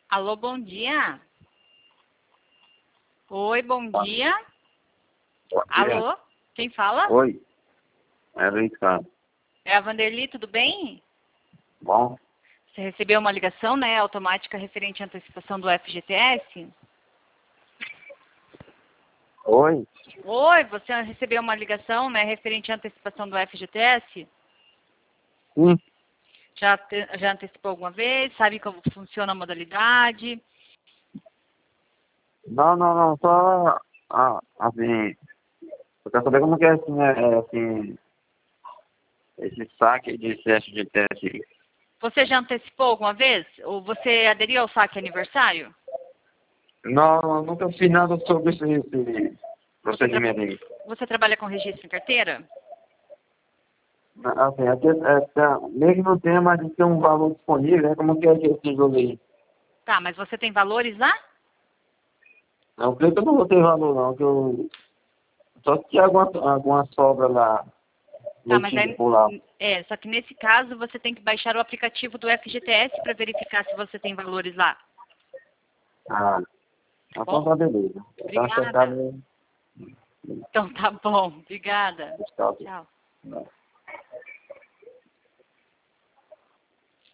Alô, bom dia. Oi, bom dia. Bom dia. Alô, quem fala? Oi, é Ricardo. É a Vanderly, tudo bem? Bom, Você recebeu uma ligação, né, automática referente à antecipação do FGTS? oi, Oi, você recebeu uma ligação, né, referente à antecipação do FGTS? sim, Já antecipou alguma vez? Sabe como funciona a modalidade? não, só, assim, eu quero saber como que é, assim, assim, esse saque de teste de teste. Você já antecipou alguma vez? Ou você aderiu ao saque aniversário? Não, nunca fiz nada sobre esse procedimento aí. Você trabalha com registro em carteira? Assim, aqui, mesmo no tema de ter um valor disponível, né, como que é esse jogo aí? Tá, mas você tem valores lá? Eu creio que eu não vou ter valor não, que eu, só se tiver alguma sobra lá, Tá, mas metido por lá. só que nesse caso você tem que baixar o aplicativo do FGTS para verificar se você tem valores lá. Ah, Tá então bom? tá beleza. Então Obrigada. acertado. Então tá bom. Obrigada. Estado. Tchau.